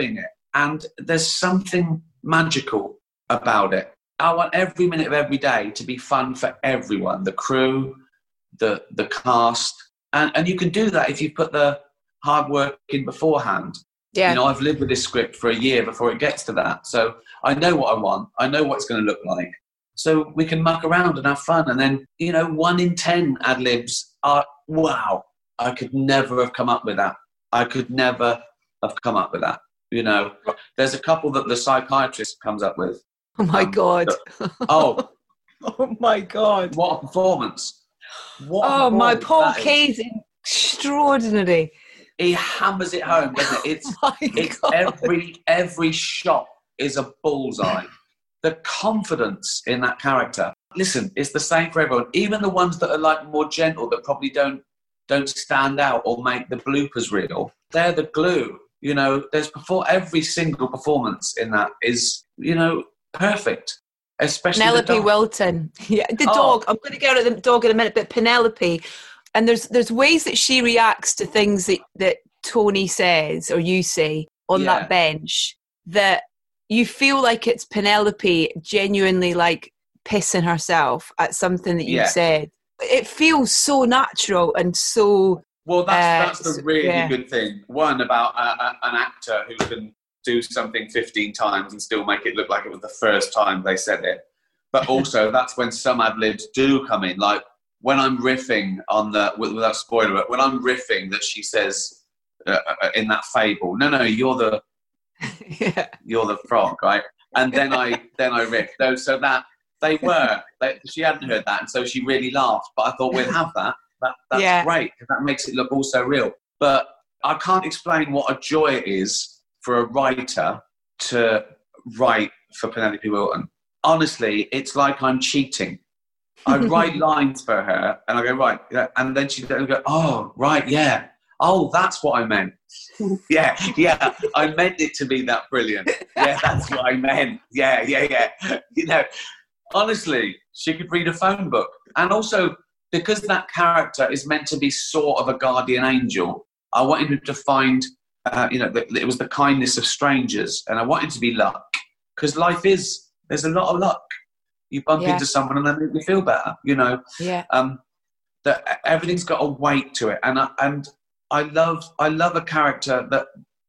And there's something magical about it. I want every minute of every day to be fun for everyone, the crew, the the cast. And, and you can do that if you put the hard work in beforehand. Yeah. You know, I've lived with this script for a year before it gets to that. So I know what I want. I know what it's going to look like. So we can muck around and have fun. And then, you know, one in ten ad-libs are, wow, I could never have come up with that. I could never have come up with that. You know, there's a couple that the psychiatrist comes up with. Oh, my Um, God. that- oh, Oh, my God. what a performance. What a Oh, my performance Paul that is. Kaye's extraordinary. He hammers it home, doesn't it? It's, My it's God. every, every shot is a bullseye. The confidence in that character. Listen, it's the same for everyone. Even the ones that are like more gentle, that probably don't don't stand out or make the bloopers real. They're the glue. You know, there's before every single performance in that is, you know, perfect. Especially the Penelope dog. Wilton. Yeah, the Oh. dog. I'm going to get out of the dog in a minute, but Penelope. And there's there's ways that she reacts to things that, that Tony says or you say on Yeah. that bench that you feel like it's Penelope genuinely like pissing herself at something that you've Yeah. said. It feels so natural and so... Well, that's Uh, that's the really yeah. good thing. One, about a, a, an actor who can do something fifteen times and still make it look like it was the first time they said it. But also, that's when some ad-libs do come in. Like, when I'm riffing on the... Without spoiler, but when I'm riffing that she says uh, uh, in that fable, no, no, you're the... yeah. you're the frog, right? And then I then I riffed. So, so that they were, they, she hadn't heard that, and so she really laughed. But I thought we'll have that. That that's Yeah. great, because that makes it look all so real. But I can't explain what a joy it is for a writer to write for Penelope Wilton. Honestly, it's like I'm cheating. I write lines for her, and I go, right, yeah, and then she go, oh, right, yeah. Oh, that's what I meant. Yeah, yeah, I meant it to be that brilliant. Yeah, that's what I meant. Yeah, yeah, yeah. You know, honestly, she could read a phone book. And also, because that character is meant to be sort of a guardian angel, I wanted him to find, uh, you know, that it was the kindness of strangers, and I wanted to be luck. Because life is, there's a lot of luck. You bump Yeah. into someone and they make you feel better, you know. Yeah. Um, that everything's got a weight to it. And I, and I love I love a character that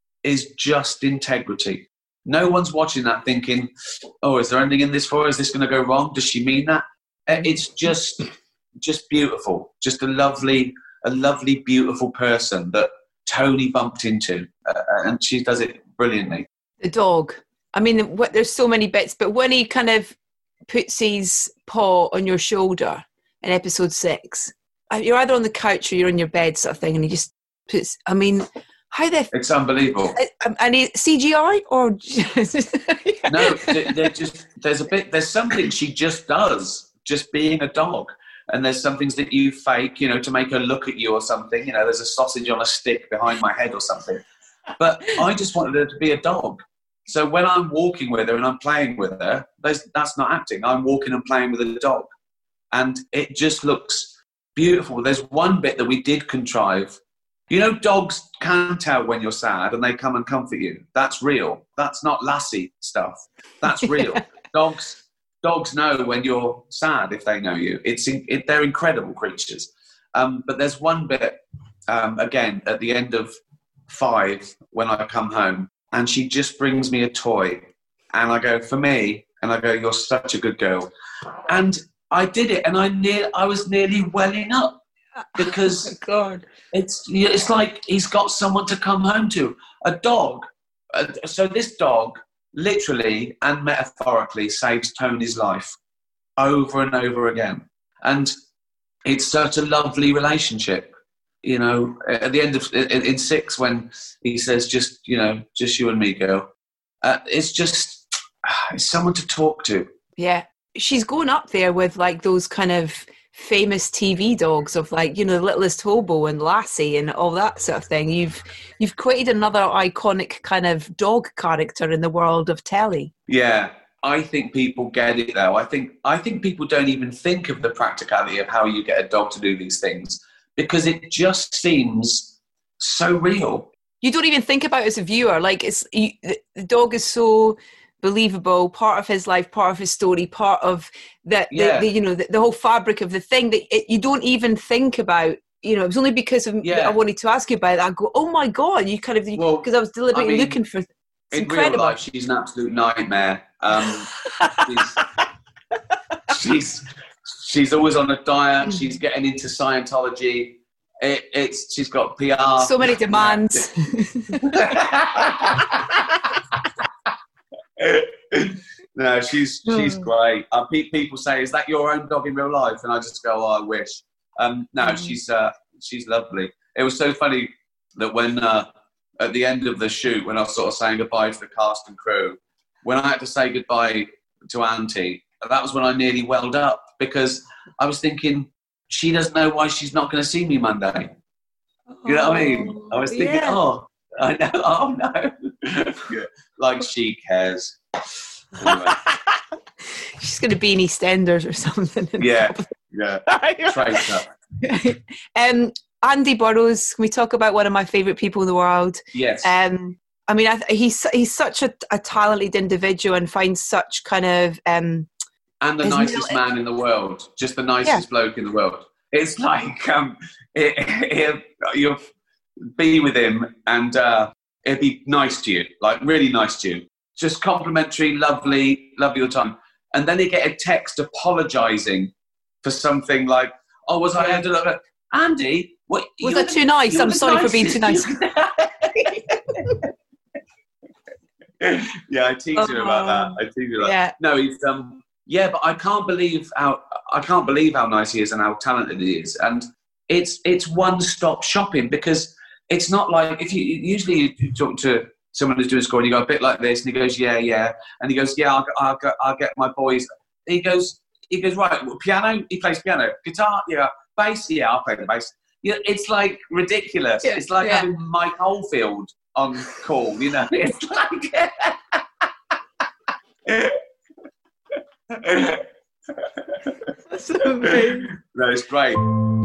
is just integrity. No one's watching that thinking, oh, is there anything in this for her? Is this going to go wrong? Does she mean that? It's just just beautiful. Just a lovely, a lovely, beautiful person that Tony bumped into. Uh, and she does it brilliantly. The dog. I mean, what, there's so many bits, but when he kind of puts his paw on your shoulder in episode six, you're either on the couch or you're on your bed sort of thing, and he just puts, I mean, how the... It's unbelievable. And he, C G I or... just- No, they- they're just, there's a bit, there's something she just does, just being a dog. And there's some things that you fake, you know, to make her look at you or something. You know, there's a sausage on a stick behind my head or something. But I just wanted her to be a dog. So when I'm walking with her and I'm playing with her, there's, that's not acting. I'm walking and playing with a dog. And it just looks beautiful. There's one bit that we did contrive. You know, dogs can tell when you're sad and they come and comfort you. That's real. That's not Lassie stuff. That's real. Dogs dogs know when you're sad if they know you. It's it, they're incredible creatures. Um, but there's one bit, um, again, at the end of five, when I come home, and she just brings me a toy. And I go, for me, and I go, you're such a good girl. And I did it, and I near, I was nearly welling up. Because God. it's it's like he's got someone to come home to. A dog. Uh, so this dog literally and metaphorically saves Tony's life over and over again. And it's such a lovely relationship. You know, at the end of, in, in six, when he says, just, you know, just you and me, girl. Uh, it's just, it's someone to talk to. Yeah. She's going up there with like those kind of famous T V dogs of like, you know, The Littlest Hobo and Lassie and all that sort of thing. You've you've created another iconic kind of dog character in the world of telly. Yeah, I think people get it though. I think I think people don't even think of the practicality of how you get a dog to do these things, because it just seems so real. you don't even think about it as a viewer. Like it's you, the, the dog is so believable, part of his life, part of his story, part of the, Yeah. the, the you know the, the whole fabric of the thing that it, you don't even think about. You know, it was only because of Yeah. I wanted to ask you about it. I go, oh my god, you kind of because Well, I was deliberately I mean, looking for. It's in incredible. real life, she's an absolute nightmare. Um, she's, she's she's always on a diet. She's getting into Scientology. It, it's she's got P R. So many demands. No, she's she's great. Uh, pe- people say, "Is that your own dog in real life?" And I just go, "Oh, I wish." Um, no, Mm. she's uh, she's lovely. It was so funny that when uh, at the end of the shoot, when I was sort of saying goodbye to the cast and crew, when I had to say goodbye to Auntie, that was when I nearly welled up because I was thinking she doesn't know why she's not going to see me Monday. You know what I mean? I was thinking, Yeah. oh, I know, oh no, Yeah, like she cares. Anyway, She's going to be in EastEnders or something. yeah, yeah, traitor. um, Andy Burrows. Can we talk about one of my favourite people in the world? Yes. Um, I mean, I th- he's he's such a, a talented individual and finds such kind of um, and the his nicest mil- man in the world, just the nicest bloke in the world. It's like um, it, it, you'll be with him and uh, it'd be nice to you, like really nice to you. Just complimentary, lovely, lovely all the time. And then you get a text apologising for something like, "Oh, was I ended up Andy? What was you're I the- too nice? you're I'm the sorry for being too nice." Yeah, I tease you about that. I tease you about Yeah. that. No, he's um yeah, but I can't believe how I can't believe how nice he is and how talented he is. And it's it's one stop shopping because it's not like if you usually you talk to someone who's doing score and you go a bit like this and he goes, yeah, yeah. And he goes, yeah, I'll, I'll, get- I'll get my boys. He goes, he goes, right, well, piano? He plays piano. Guitar? Yeah. Bass? Yeah, I'll play the bass. Yeah, it's like ridiculous. Yeah, It's like yeah. having Mike Oldfield on call, you know. It's like... That's amazing. No, it's great.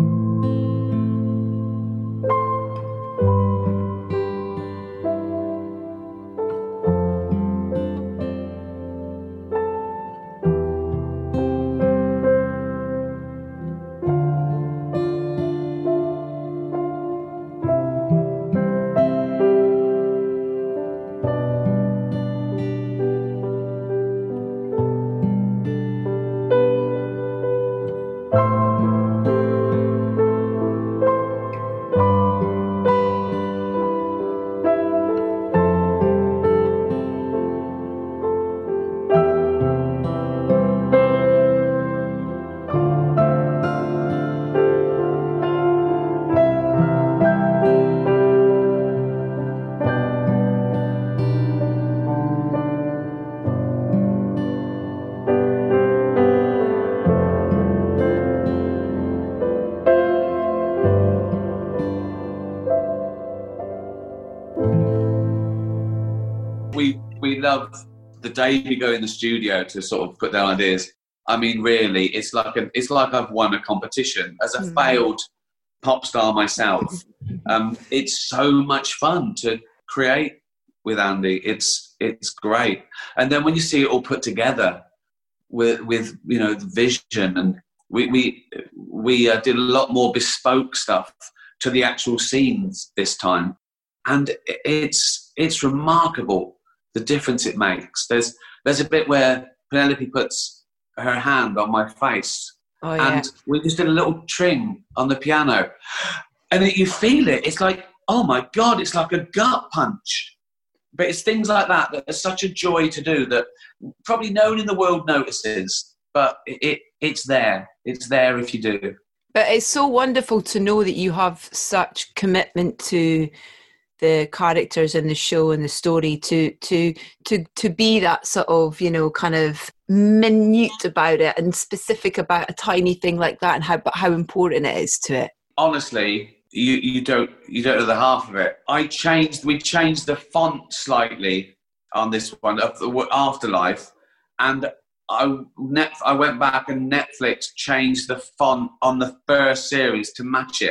we we love the day we go in the studio to sort of put down ideas. I mean, really, it's like a, it's like I've won a competition as a Mm. failed pop star myself. Um, it's so much fun to create with Andy. It's it's great, and then when you see it all put together with with you know the vision, and we we we uh, did a lot more bespoke stuff to the actual scenes this time, and it's it's remarkable the difference it makes. There's there's a bit where Penelope puts her hand on my face, Oh, yeah. and we just did a little tring on the piano, and it, you feel it. It's like, oh my God, it's like a gut punch. But it's things like that that are such a joy to do that probably no one in the world notices, but it, it it's there. It's there if you do. But it's so wonderful to know that you have such commitment to the characters in the show and the story to to to to be that sort of, you know, kind of minute about it and specific about a tiny thing like that and how but how important it is to it. Honestly, you, you don't you don't know the half of it. I changed we changed the font slightly on this one of the Afterlife, and I net I went back and Netflix changed the font on the first series to match it.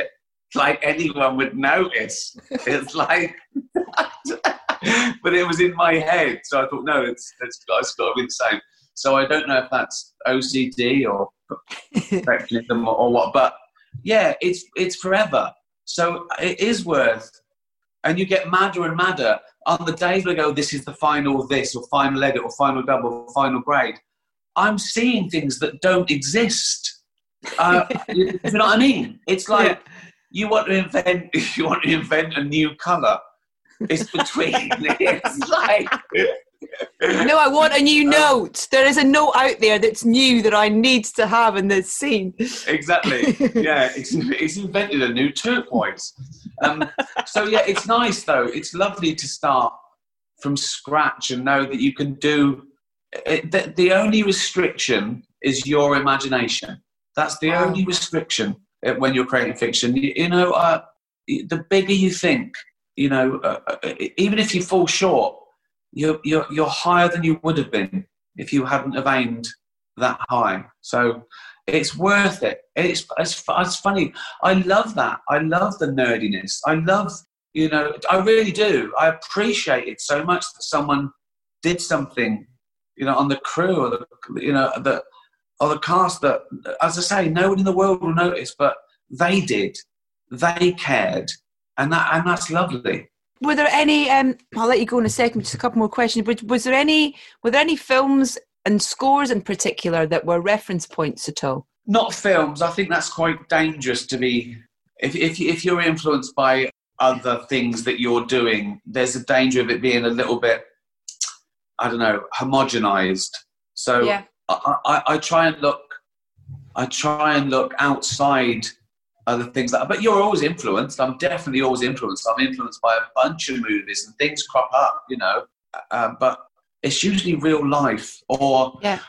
like anyone would notice. It's like, but it was in my head, so I thought, no, it's it's got, it's got to be the same. So I don't know if that's O C D or perfectionism or, or what, but yeah, it's it's forever. So it is worth, and you get madder and madder on the days we go, this is the final this or final edit or final double or final grade. I'm seeing things that don't exist. Uh, you, you know what I mean? It's like yeah. you want to invent you want to invent a new colour. It's between. It's like. No, I want a new note. There is a note out there that's new that I need to have in this scene. Exactly. Yeah, it's, it's invented a new turquoise. Um, so yeah, it's nice though. It's lovely to start from scratch and know that you can do. It, the, the only restriction is your imagination. That's the Wow. only restriction when you're creating fiction. You, you know, uh, the bigger you think, you know, uh, uh, even if you fall short. You're, you're, you're higher than you would have been if you hadn't have aimed that high. So it's worth it. It's, it's, it's funny. I love that. I love the nerdiness. I love, you know, I really do. I appreciate it so much that someone did something, you know, on the crew or the, you know, the, or the cast that, as I say, no one in the world will notice, but they did. They cared. And that, and that's lovely. Were there any? Um, I'll let you go in a second. Just a couple more questions. But was there any? Were there any films and scores in particular that were reference points at all? Not films. I think that's quite dangerous to be. If if if you're influenced by other things that you're doing, there's a danger of it being a little bit, I don't know, homogenized. So yeah. I, I, I try and look. I try and look outside. Other things like, but you're always influenced. I'm definitely always influenced. I'm influenced by a bunch of movies and things crop up, you know. Uh, but it's usually real life or yeah.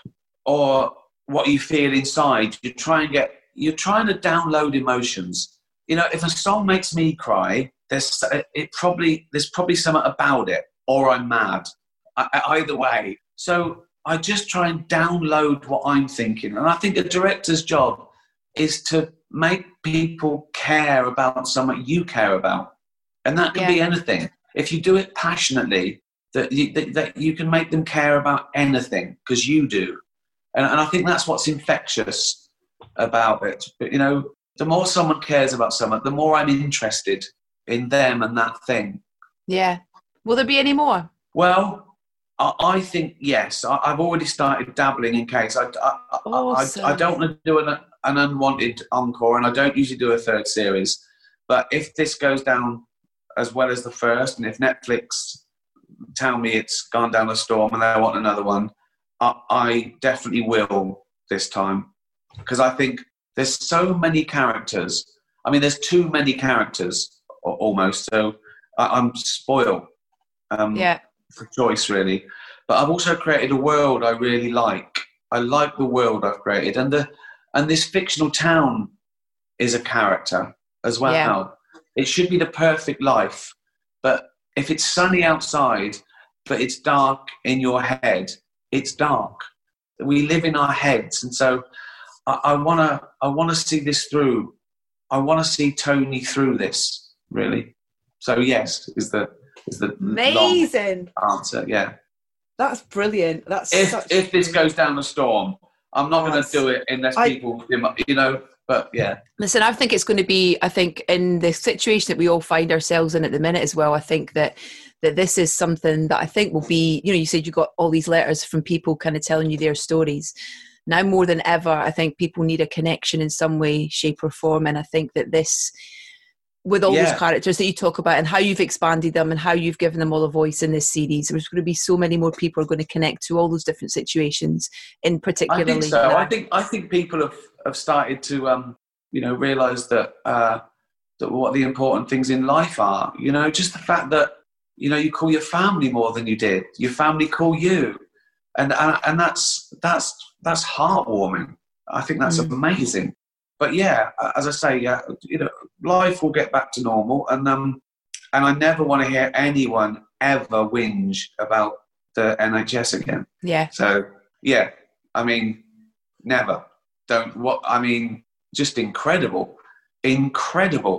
or what you feel inside. You try and get. You're trying to download emotions. You know, if a song makes me cry, there's it probably there's probably something about it, or I'm mad. I, either way, so I just try and download what I'm thinking, and I think a director's job is to make people care about something you care about. And that can yeah. be anything. If you do it passionately, that you, that, that you can make them care about anything because you do. And, and I think that's what's infectious about it. But, you know, the more someone cares about something, the more I'm interested in them and that thing. Yeah. Will there be any more? Well, I, I think, yes. I, I've already started dabbling in case. I, I, awesome. I, I don't want to do an... an unwanted encore, and I don't usually do a third series, but if this goes down as well as the first, and if Netflix tell me it's gone down a storm and they want another one, I, I definitely will this time, because I think there's so many characters. I mean, there's too many characters almost, so I, I'm spoiled um, yeah. for choice, really. But I've also created a world I really like. I like the world I've created, and the And this fictional town is a character as well. Yeah. It should be the perfect life. But if it's sunny outside, but it's dark in your head, it's dark. We live in our heads. And so I, I want to I wanna see this through. I want to see Tony through this, really. So yes, is the, is the amazing long answer. Yeah. That's brilliant. That's if, such if this goes down a storm, I'm not going to do it unless I, people, you know, but yeah. Listen, I think it's going to be, I think in the situation that we all find ourselves in at the minute as well, I think that that this is something that I think will be, you know, you said you got all these letters from people kind of telling you their stories. Now more than ever, I think people need a connection in some way, shape or form. And I think that this, with all yeah. those characters that you talk about and how you've expanded them and how you've given them all a voice in this series, there's going to be so many more people are going to connect to all those different situations in particularly. I think so. I think I think people have, have started to um, you know, realise that uh, that what the important things in life are. You know, just the fact that, you know, you call your family more than you did. Your family call you. And and, and that's that's that's heartwarming. I think that's mm. amazing. But yeah, as I say, yeah, you know, life will get back to normal, and um, and I never want to hear anyone ever whinge about the N H S again. Yeah. So yeah, I mean, never. Don't what I mean. Just incredible, incredible.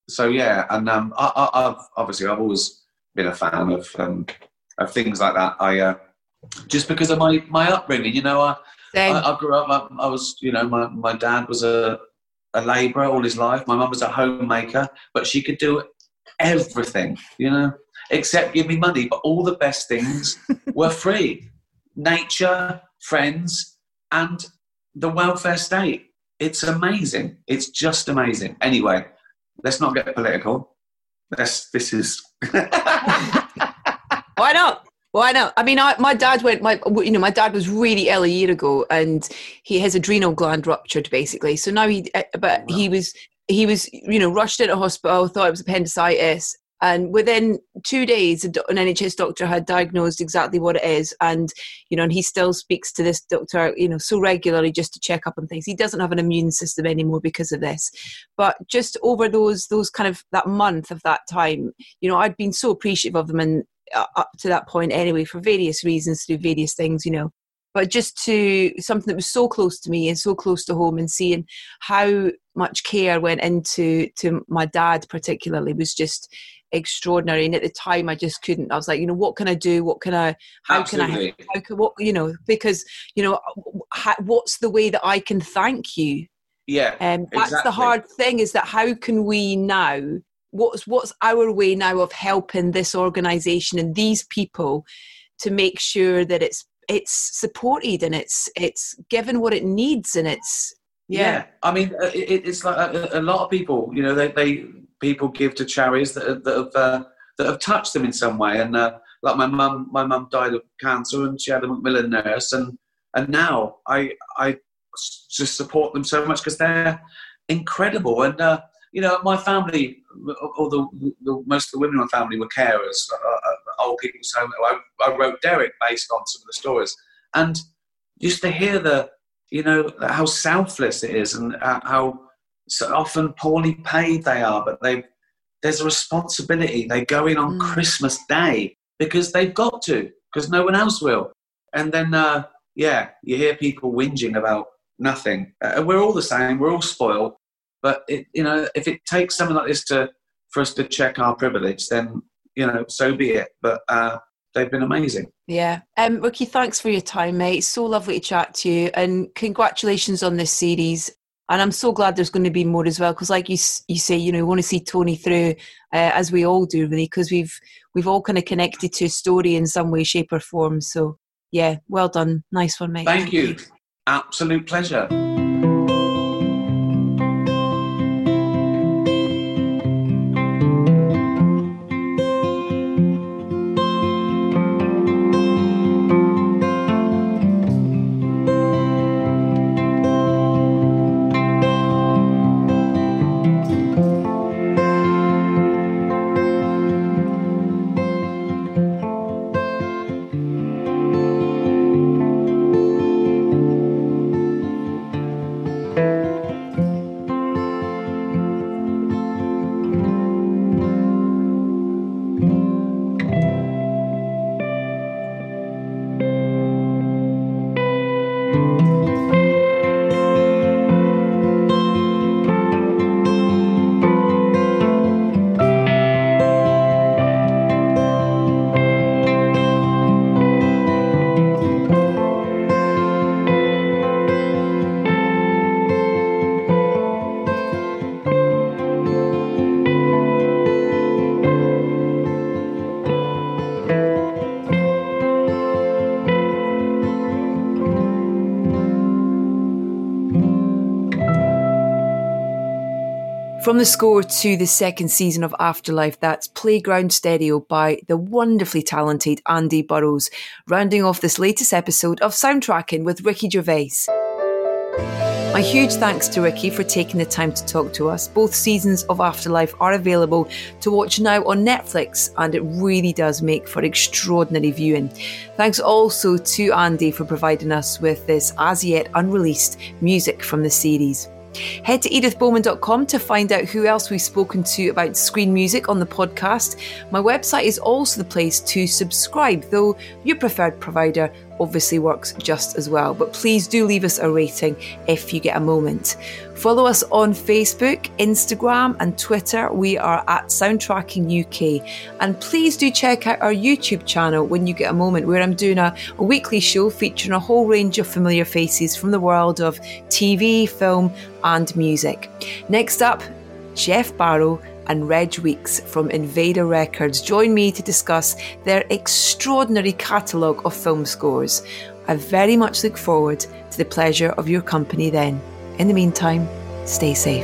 so yeah, and um, I, I, I've obviously I've always been a fan of um, of things like that. I uh, just because of my, my upbringing, you know, I, I I grew up. I, I was, you know, my, my dad was a a labourer all his life. My mum was a homemaker, but she could do everything, you know, except give me money. But all the best things were free: nature, friends, and the welfare state. It's amazing. It's just amazing. Anyway, let's not get political. Let's, this is... Why not? Why not? I mean, I, my dad went, my, you know, my dad was really ill a year ago and he has adrenal gland ruptured basically. So now he, but he was, he was, you know, rushed into hospital, thought it was appendicitis. And within two days, an N H S doctor had diagnosed exactly what it is. And, you know, and he still speaks to this doctor, you know, so regularly just to check up on things. He doesn't have an immune system anymore because of this. But just over those, those kind of, that month of that time, you know, I'd been so appreciative of them and uh, up to that point anyway, for various reasons, through various things, you know. But just to something that was so close to me and so close to home, and seeing how much care went into to my dad particularly was just extraordinary. And at the time I just couldn't, I was like, you know, what can I do? What can I, how Absolutely. can I, how can, what, you know, because, you know, how, what's the way that I can thank you? Yeah, And um, that's exactly. the hard thing, is that how can we now, what's, what's our way now of helping this organisation and these people to make sure that it's, it's supported and it's, it's given what it needs, and it's, yeah. Yeah. I mean, it, it's like a, a lot of people, you know, they, they, people give to charities that, that have uh, that have touched them in some way, and uh, like my mum, my mum died of cancer, and she had a Macmillan nurse, and and now I I just support them so much because they're incredible, and uh, you know, my family, or the, the most of the women in my family were carers, uh, old people's home. I, I wrote Derek based on some of the stories, and just to hear the, you know, how selfless it is, and uh, how so often poorly paid they are, but they there's a responsibility. They go in on mm. Christmas Day because they've got to, because no one else will. And then, uh, yeah, you hear people whinging about nothing. Uh, we're all the same. We're all spoiled. But, it, you know, if it takes something like this to for us to check our privilege, then, you know, so be it. But uh, they've been amazing. Yeah. Um, Ricky, thanks for your time, mate. It's so lovely to chat to you. And congratulations on this series. And I'm so glad there's going to be more as well, because like you you say, you know, we want to see Tony through, uh, as we all do, really, because we've we've all kind of connected to a story in some way, shape or form. So, yeah, well done. Nice one, mate. Thank, Thank you. you. Absolute pleasure. From the score to the second season of Afterlife, that's Playground Stereo by the wonderfully talented Andy Burrows, rounding off this latest episode of Soundtracking with Ricky Gervais. My huge thanks to Ricky for taking the time to talk to us. Both seasons of Afterlife are available to watch now on Netflix, and it really does make for extraordinary viewing. Thanks also to Andy for providing us with this as yet unreleased music from the series. Head to edith bowman dot com to find out who else we've spoken to about screen music on the podcast. My website is also the place to subscribe, though your preferred provider obviously works just as well. But please do leave us a rating if you get a moment. Follow us on Facebook, Instagram and Twitter. We are at Soundtracking U K. And please do check out our YouTube channel when you get a moment, where I'm doing a, a weekly show featuring a whole range of familiar faces from the world of T V, film and music. Next up, Jeff Barrow and Reg Weeks from Invader Records join me to discuss their extraordinary catalogue of film scores. I very much look forward to the pleasure of your company then. In the meantime, stay safe.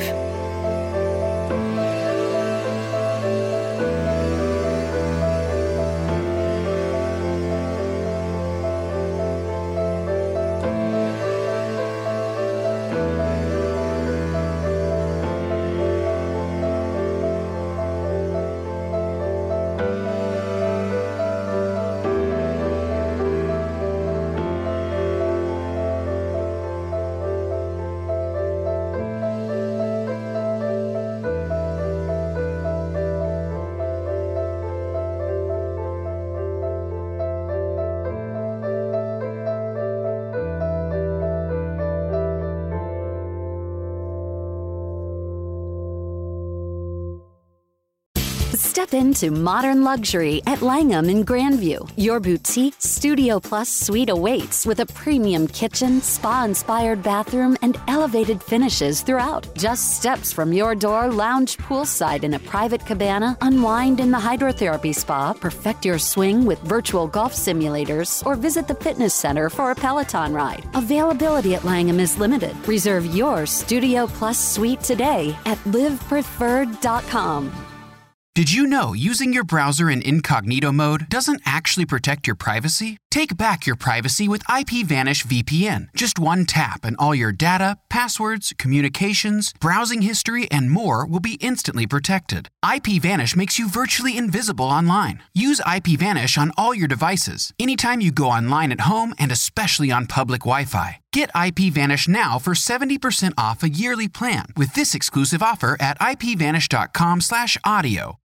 Step into modern luxury at Langham in Grandview. Your boutique Studio Plus suite awaits with a premium kitchen, spa-inspired bathroom, and elevated finishes throughout. Just steps from your door, lounge poolside in a private cabana, unwind in the hydrotherapy spa, perfect your swing with virtual golf simulators, or visit the fitness center for a Peloton ride. Availability at Langham is limited. Reserve your Studio Plus suite today at live preferred dot com. Did you know using your browser in incognito mode doesn't actually protect your privacy? Take back your privacy with IPVanish V P N. Just one tap and all your data, passwords, communications, browsing history, and more will be instantly protected. IPVanish makes you virtually invisible online. Use IPVanish on all your devices, anytime you go online at home, and especially on public Wi-Fi. Get IPVanish now for seventy percent off a yearly plan with this exclusive offer at ipvanish dot com slash audio.